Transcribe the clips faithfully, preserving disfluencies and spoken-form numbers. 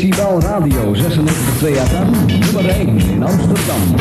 Decibel Radio zesennegentig komma twee F M, nummer één in Amsterdam.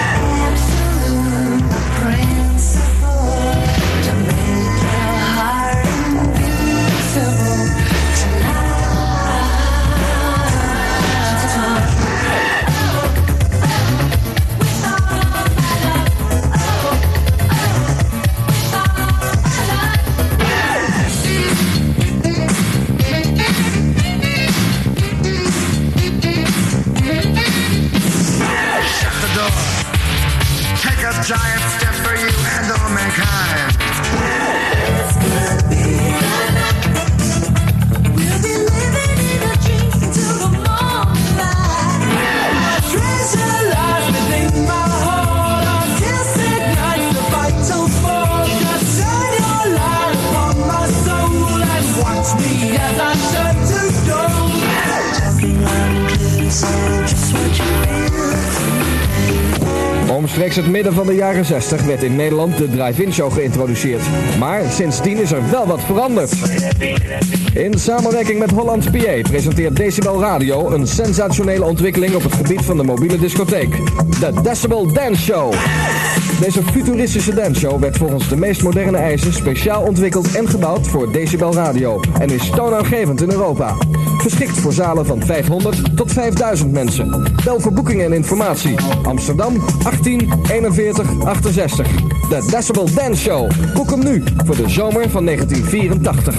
Giant step for you and all mankind. It's gonna be the night. We'll be living in a dream till the morning light. Treasure lies within my heart. Until ignites the vital spark. Just shine your light upon my soul and watch me as I turn to gold. Talking loud and clear, so just what you feel. Omstreeks het midden van de jaren zestig werd in Nederland de drive-in show geïntroduceerd. Maar sindsdien is er wel wat veranderd. In samenwerking met Holland P A presenteert Decibel Radio een sensationele ontwikkeling op het gebied van de mobiele discotheek. De Decibel Dance Show. Deze futuristische danceshow werd volgens de meest moderne eisen speciaal ontwikkeld en gebouwd voor Decibel Radio en is toonaangevend in Europa. Geschikt voor zalen van vijfhonderd tot vijfduizend mensen. Bel voor boekingen en informatie. Amsterdam achttien eenenveertig achtenzestig. De Decibel Dance Show. Boek hem nu voor de zomer van negentien vierentachtig.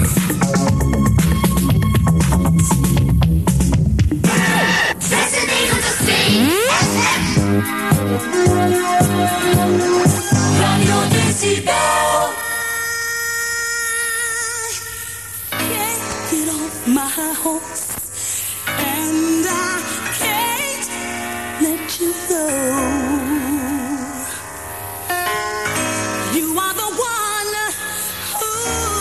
Radio Decibel. Can't get off my horse, and I can't let you go. You are the one who,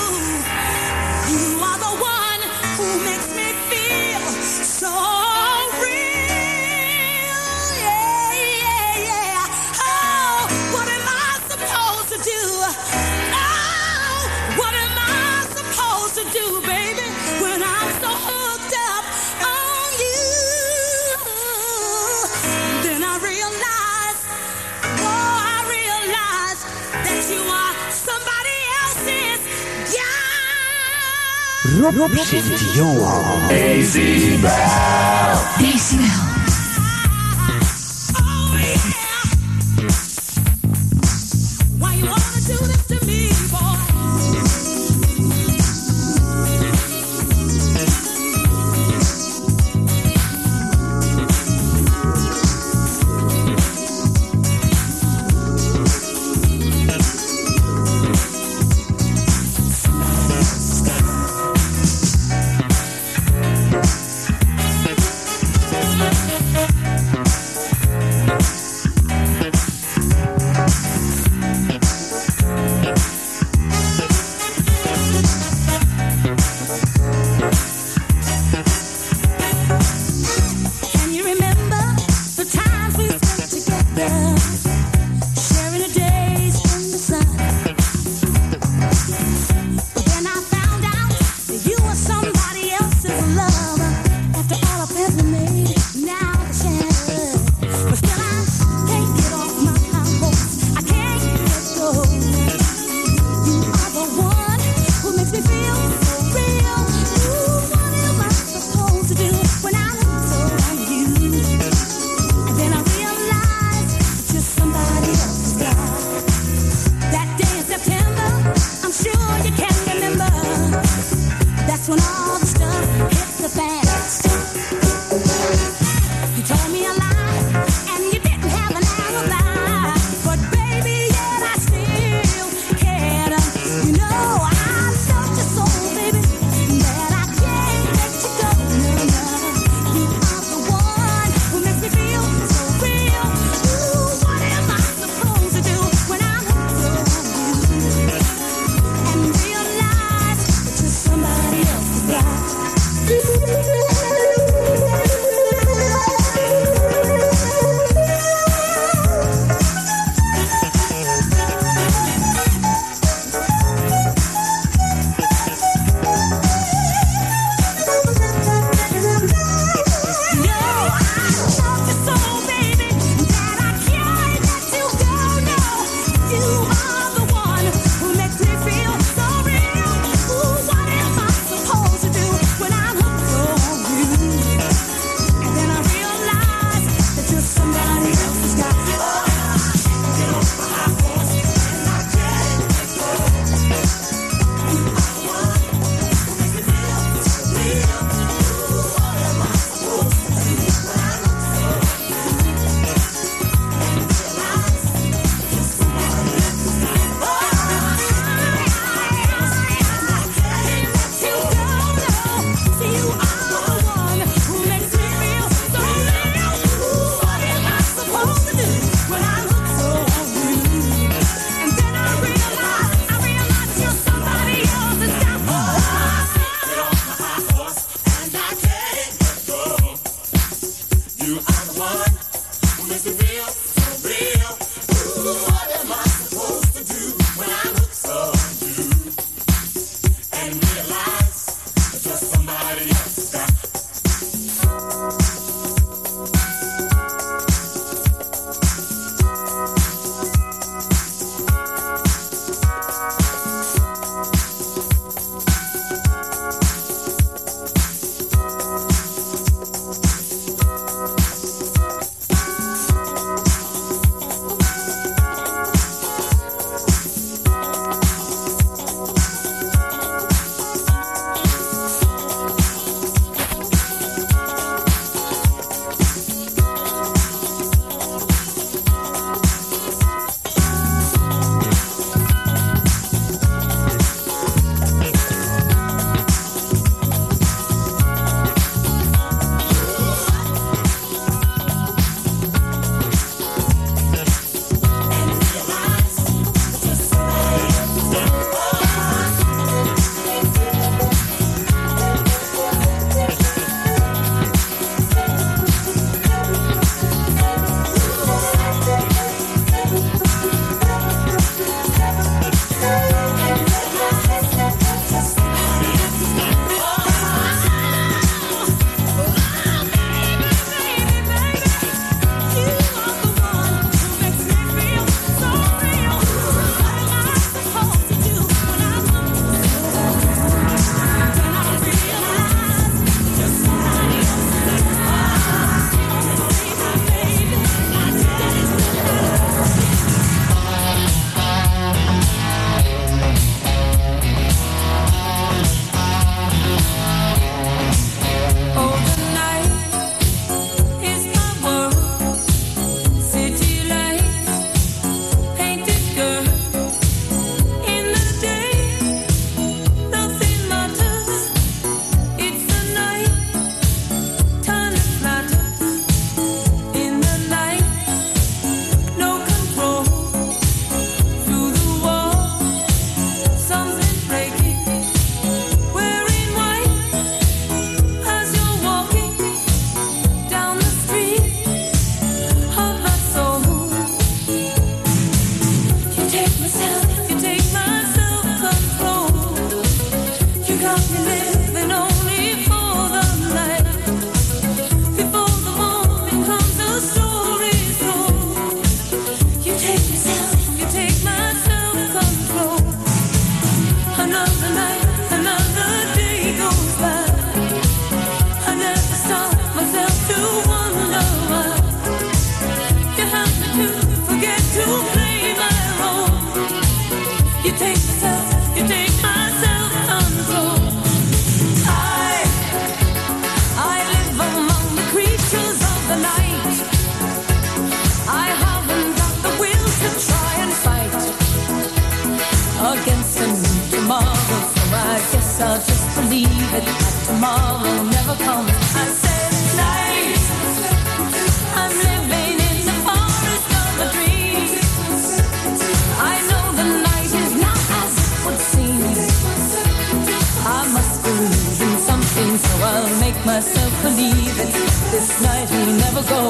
you are the one who makes me feel so real. Yeah, yeah, yeah. Oh, what am I supposed to do? Oh, what am I supposed to do, baby, when I'm so hooked up on you? Then I realize, oh, I realize that you are somebody else's guy. Rob, Rob zit Johan. Decibel. Decibel. Oh, yeah. Why you wanna do this to me, boy? guess I'll just believe it. Tomorrow never comes. I said night. I'm living in the forest of a dream. I know the night is not as it would seem. I must be losing something, so I'll make myself believe it. This night will never go.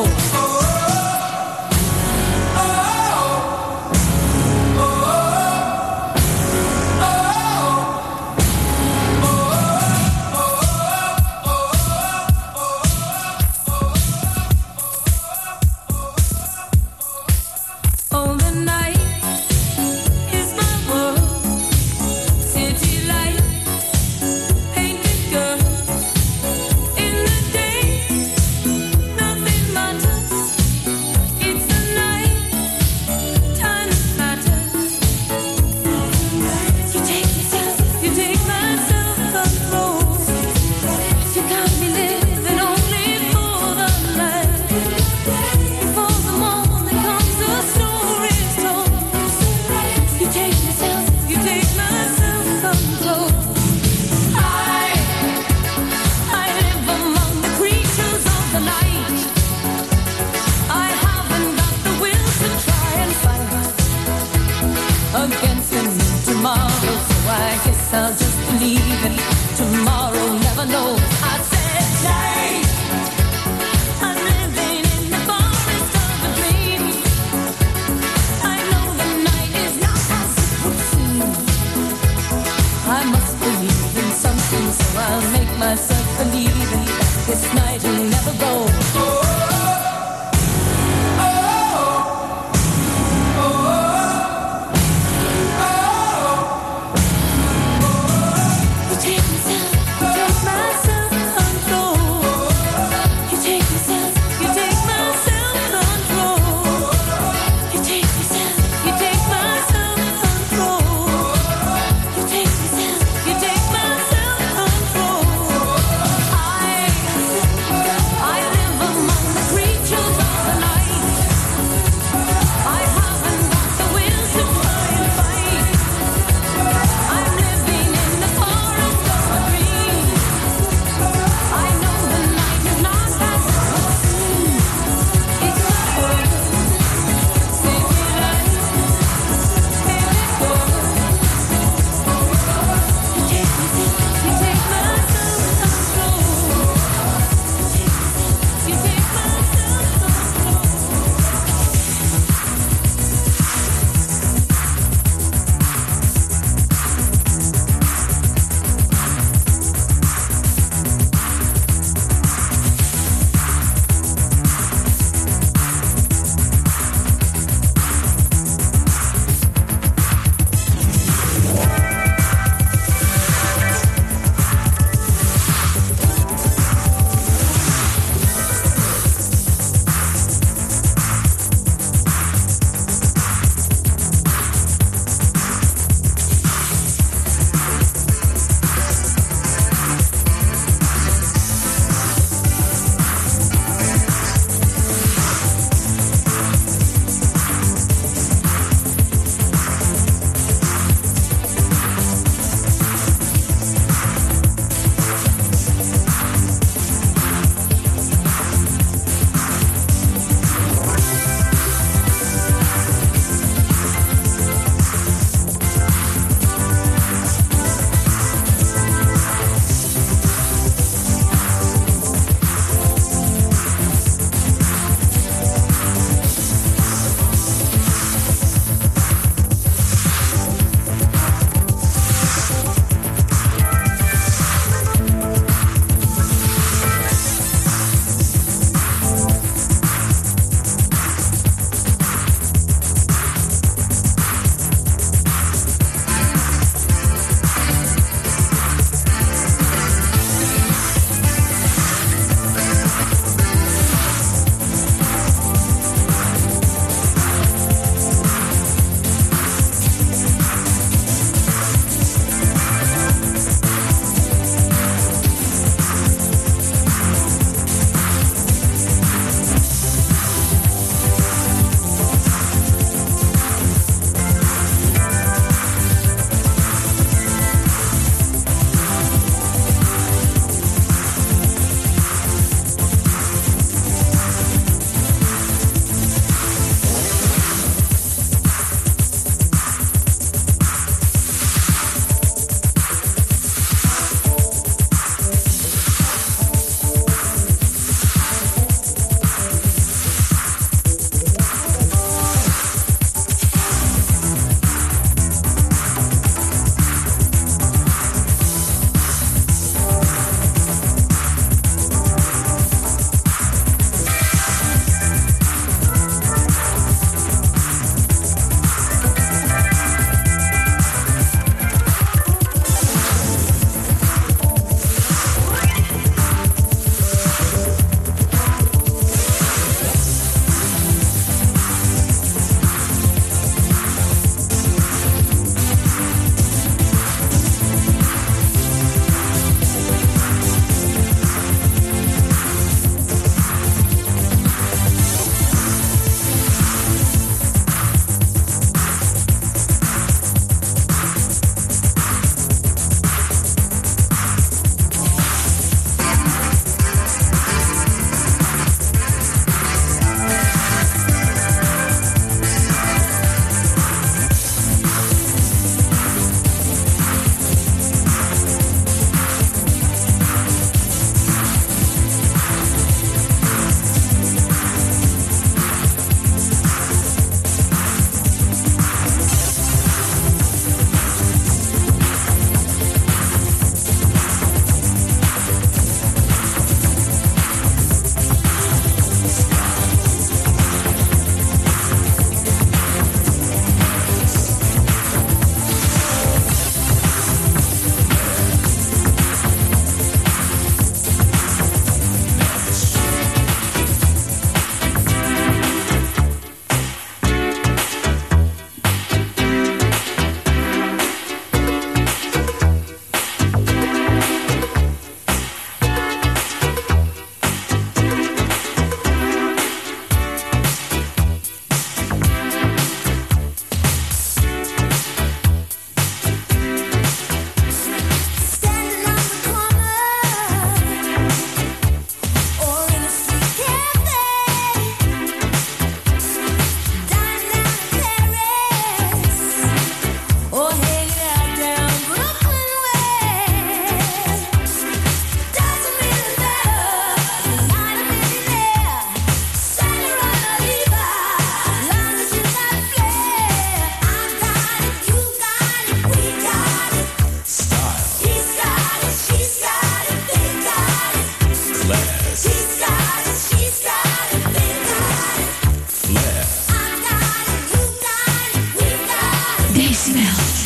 Myself Decibel.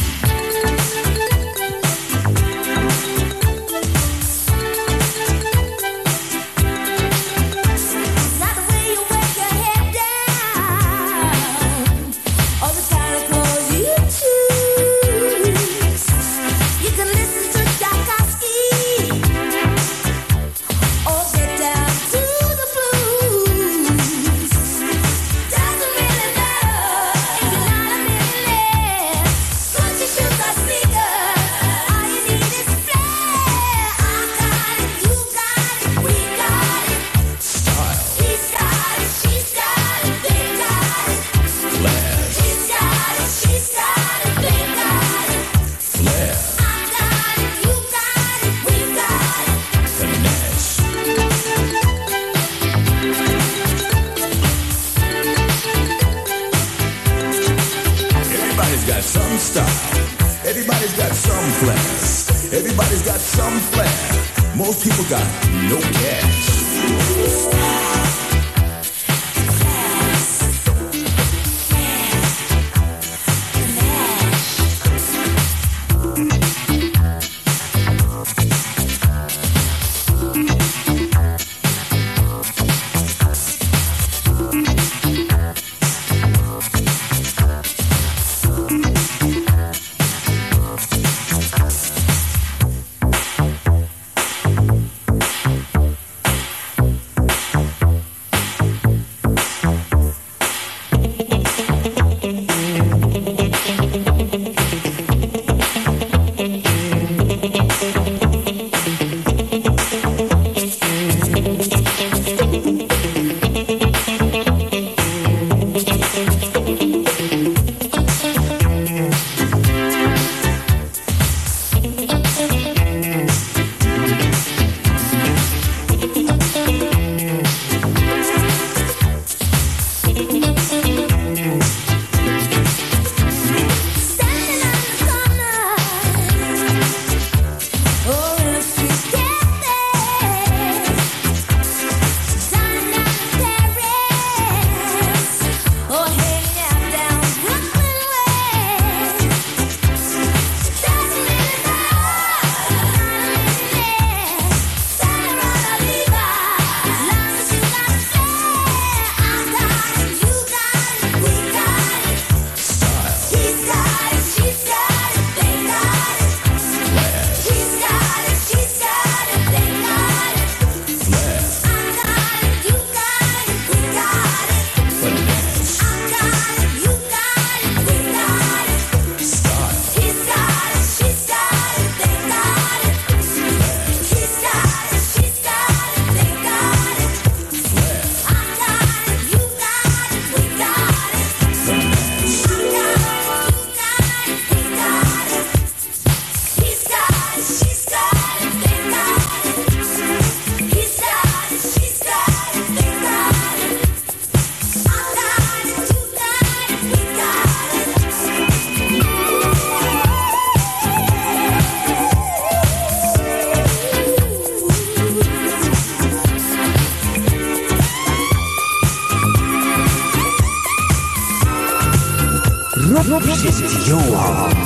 Johan.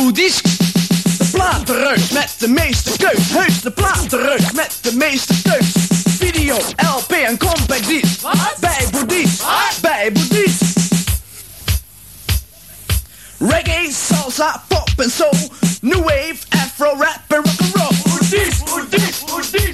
disc. De platenreus met de meeste keus. Heus, de platenreus met de meeste keus. Video, L P en compact disc. Bij Boedies, bij Boedies. Reggae, salsa, pop en soul. New wave, afro, rap en rock'n'roll. Boedies, Boedies, Boedies.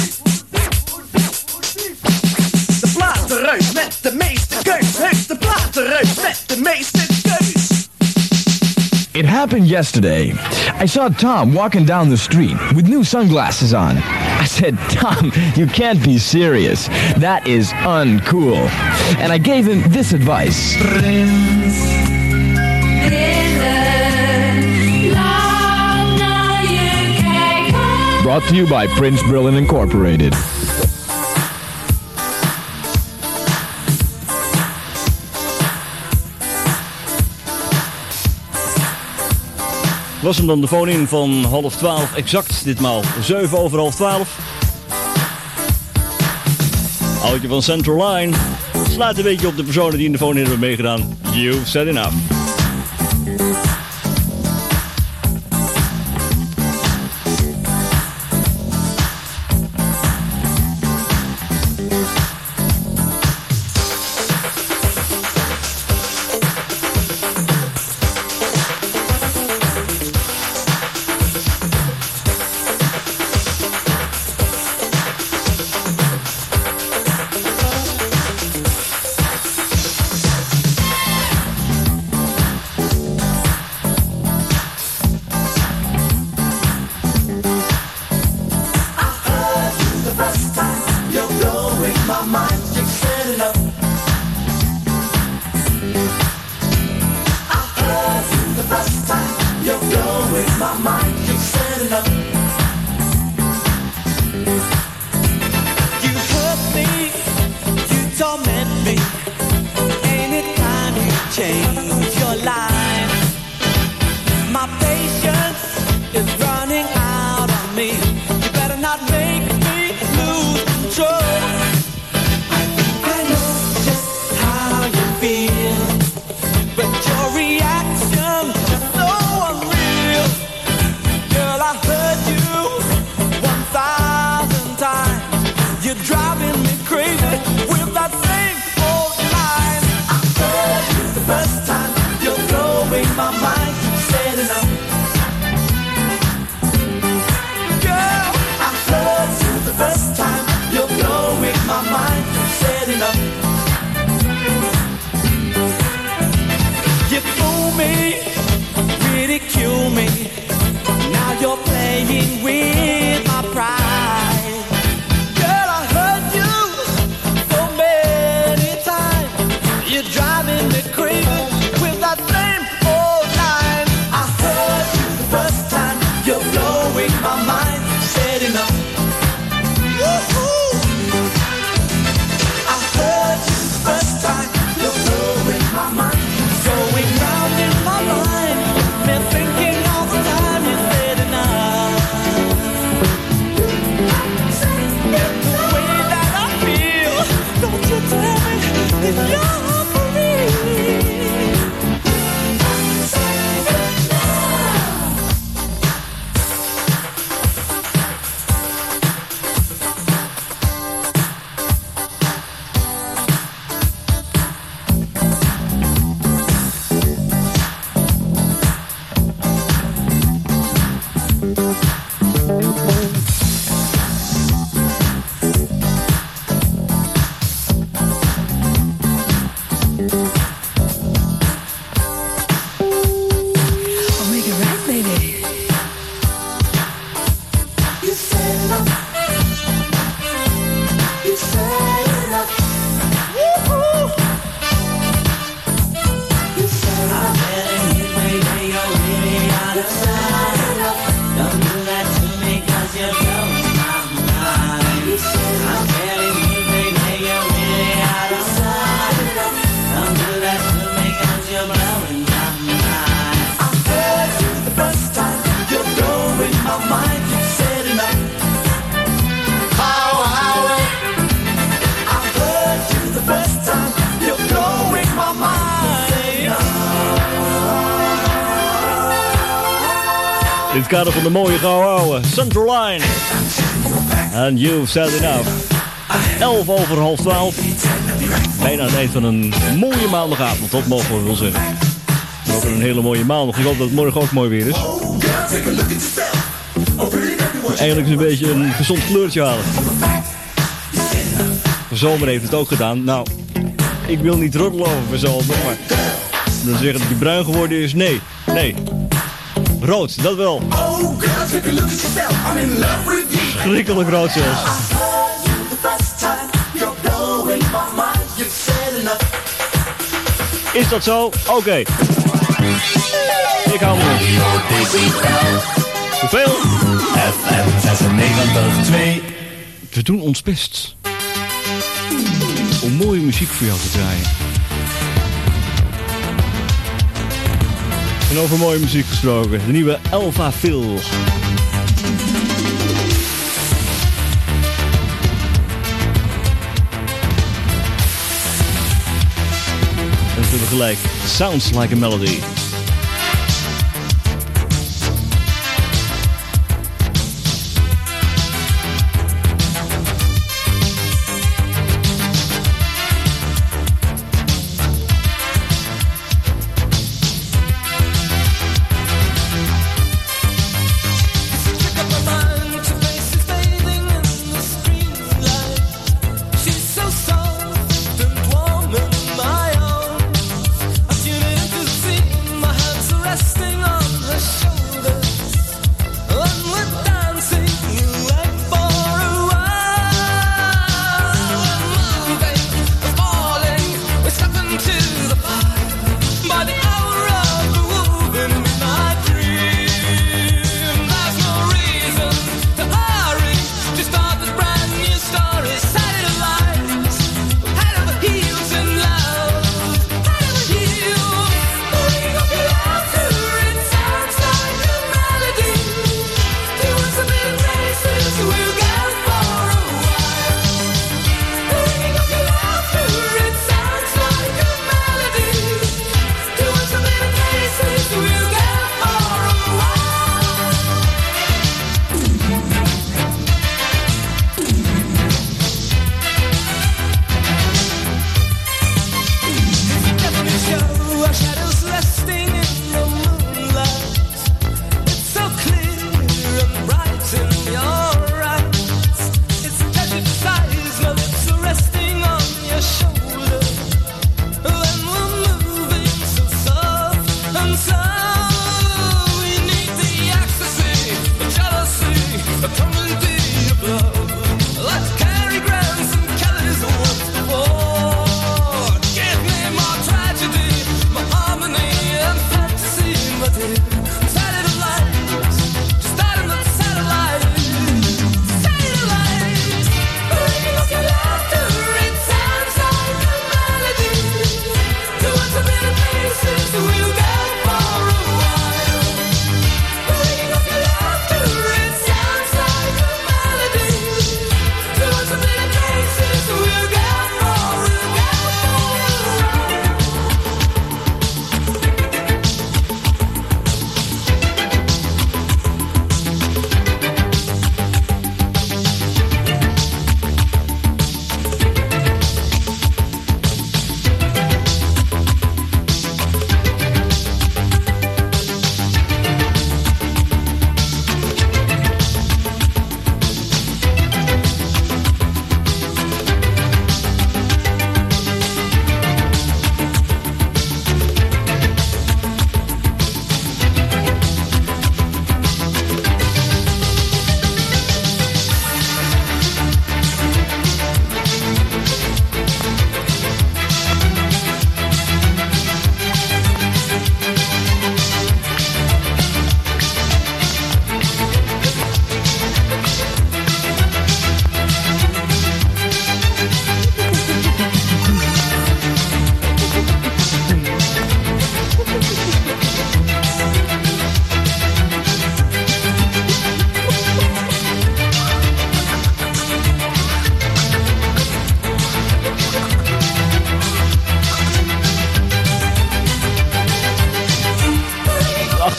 De platenreus met de meeste keus. Heus, de platenreus met de meeste keus. It happened yesterday. I saw Tom walking down the street with new sunglasses on. I said, Tom, you can't be serious. That is uncool. And I gave him this advice. Brought to you by Prince Brillin Incorporated. Was hem dan de phone in van half twaalf, exact ditmaal zeven over half twaalf. Oudje van Central Line. Slaat een beetje op de personen die in de phone in hebben meegedaan. You've said enough. In het kader van de mooie gouden ouwe Central Line. And you've said enough. elf over half twaalf. Bijna het eind van een mooie maandagavond, dat mogen we wel zeggen. Ook een hele mooie maandag. Ik hoop dat het morgen ook mooi weer is. Eigenlijk is een beetje een gezond kleurtje halen. De zomer heeft het ook gedaan. Nou, ik wil niet roddelen over mijn zomer, maar dan zeggen dat die bruin geworden is. Nee, nee. Rood, dat wel. Schrikkelijk rood zelfs. Is dat zo? Oké. Okay. Ik hou me op. Hoeveel? F M zesennegentig komma twee. We doen ons best om mooie muziek voor jou te draaien. En over mooie muziek gesproken, de nieuwe Elva Phil. En tegelijk, Sounds Like a Melody. My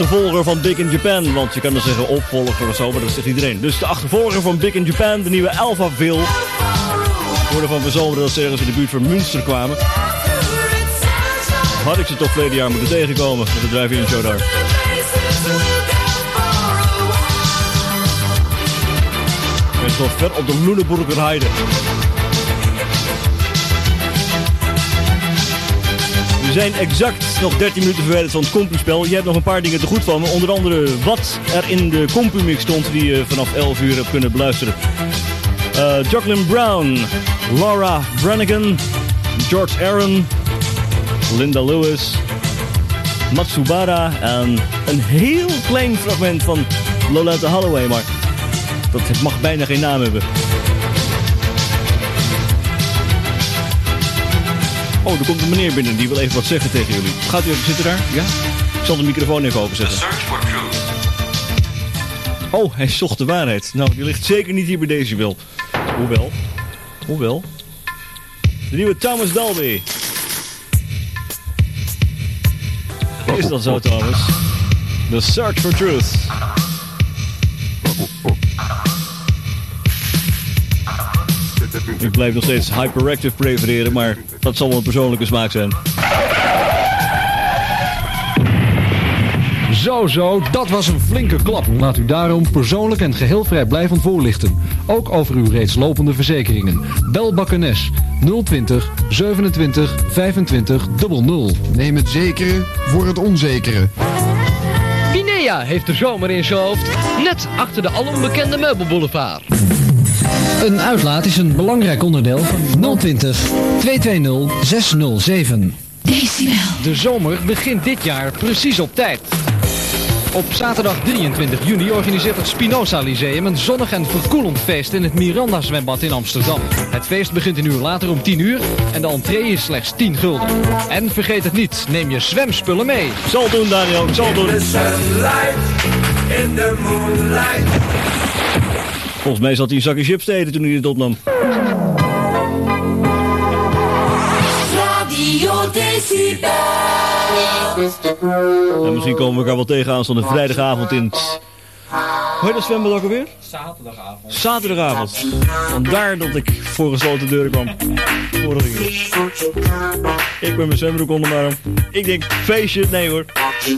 achtervolger van Big in Japan. Want je kan dan zeggen opvolger of zo, maar dat zegt iedereen. Dus de achtervolger van Big in Japan, de nieuwe Alphaville. Worden van verzomeren dat ze ergens in de buurt van Münster kwamen. Had ik ze toch verleden jaar moeten tegenkomen met de drive-in show daar. En zo ver op de Lüneburger Heide. We zijn exact nog dertien minuten verwijderd van het compuspel. Je hebt nog een paar dingen te goed van me. Onder andere wat er in de compumix stond die je vanaf elf uur hebt kunnen beluisteren. Uh, Jacqueline Brown, Laura Branigan, George Aaron, Linda Lewis, Matsubara en een heel klein fragment van Loletta Holloway, maar dat mag bijna geen naam hebben. Oh, er komt een meneer binnen die wil even wat zeggen tegen jullie. Gaat u even zitten daar? Ja? Ik zal de microfoon even openzetten. Oh, hij zocht de waarheid. Nou, die ligt zeker niet hier bij Decibel. Hoewel. Hoewel. De nieuwe Thomas Dolby. Is dat zo, Thomas? The Search for Truth. Ik blijf nog steeds Hyperactive prefereren, maar dat zal wel een persoonlijke smaak zijn. Zo zo, dat was een flinke klap. Laat u daarom persoonlijk en geheel vrijblijvend voorlichten. Ook over uw reeds lopende verzekeringen. Bel Bakkenes nul twintig zevenentwintig vijfentwintig nul nul. Neem het zekere voor het onzekere. Binea heeft de zomer in zijn hoofd, net achter de alombekende meubelboulevard. Een uitlaat is een belangrijk onderdeel van nul twintig tweehonderdtwintig zeshonderdzeven. Decibel. De zomer begint dit jaar precies op tijd. Op zaterdag drieëntwintig juni organiseert het Spinoza Lyceum een zonnig en verkoelend feest in het Miranda zwembad in Amsterdam. Het feest begint een uur later om tien uur en de entree is slechts tien gulden. En vergeet het niet, neem je zwemspullen mee. Zal doen, Daniel, zal doen. Volgens mij zat hij een zakje chips te eten toen hij het opnam. Radio Decibel. En misschien komen we elkaar wel tegen aanstaande vrijdagavond in het... Hoe heet dat zwembad ook alweer? Zaterdagavond. Zaterdagavond. Vandaar dat ik voor gesloten deuren kwam. Vorige keer. Ik ben mijn zwembroek onder maar. Ik denk, feestje, nee hoor.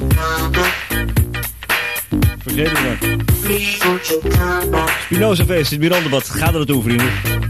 Vergeet het maar. Spinoza feest, het Mirandabad. Ga er naartoe, vrienden.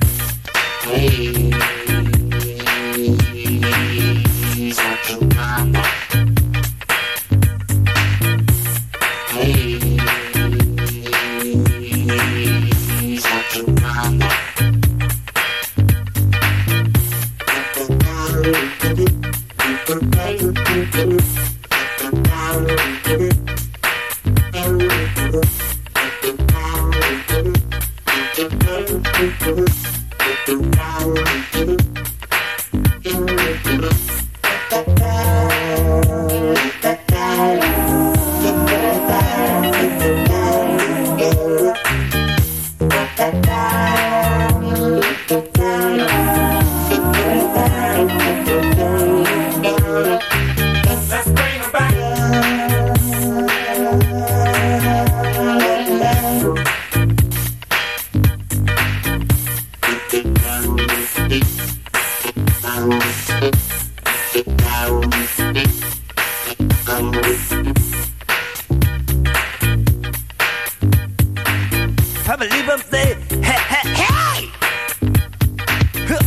Happy birthday, hey, hey, hey! Huh.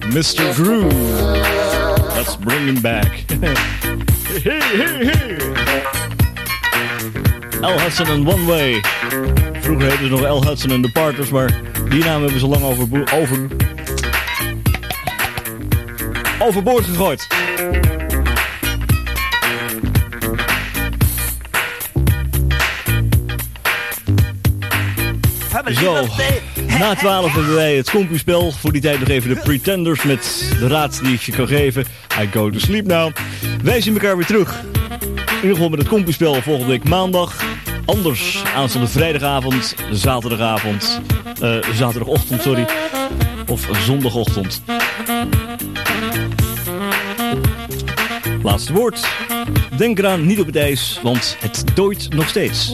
mister Groove. Let's bring him back. Hey, hey, hey. Al Hudson en One Way. Vroeger heette het nog Al Hudson en The Partners, maar die naam hebben ze lang over, over, overboord gegooid. Zo, na twaalf hebben wij het compuspel. Voor die tijd nog even de Pretenders met de raad die ik je kan geven. I go to sleep now. Wij zien elkaar weer terug. In ieder geval met het compuspel volgende week maandag. Anders aanstaande vrijdagavond, zaterdagavond, uh, zaterdagochtend, sorry. Of zondagochtend. Laatste woord. Denk eraan, niet op het ijs, want het dooit nog steeds.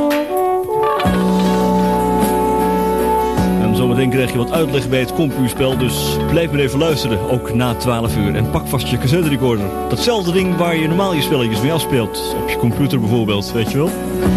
En zometeen krijg je wat uitleg bij het compuspel, dus blijf maar even luisteren, ook na twaalf uur. En pak vast je cassette recorder. Datzelfde ding waar je normaal je spelletjes mee afspeelt. Op je computer bijvoorbeeld, weet je wel?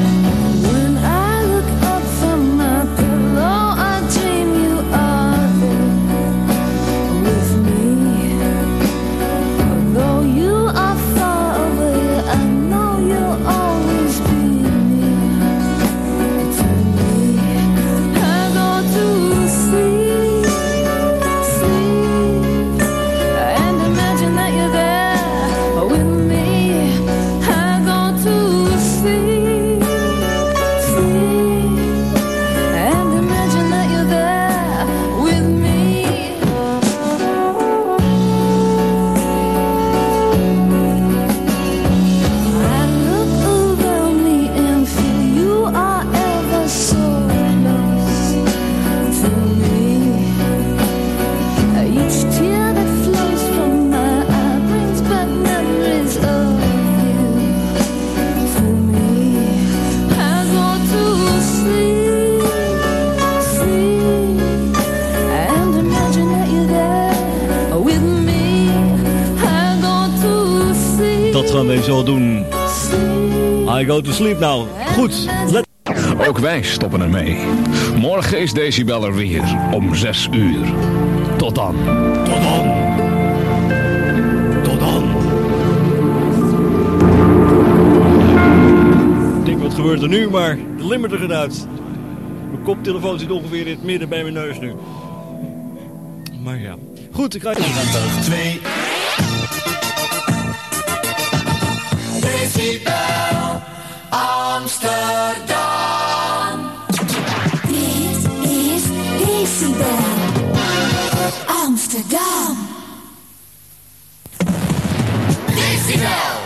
Gaan wij zo doen. I go to sleep now. Goed. Let... Ook wij stoppen ermee. Morgen is Decibel er weer. Om zes uur. Tot dan. Tot dan. Tot dan. Ik denk wat gebeurt er nu, maar de limiter gaat uit. Mijn koptelefoon zit ongeveer in het midden bij mijn neus nu. Maar ja. Goed, ik ga... twee. Decibel Amsterdam. Dit is Decibel Amsterdam. Decibel.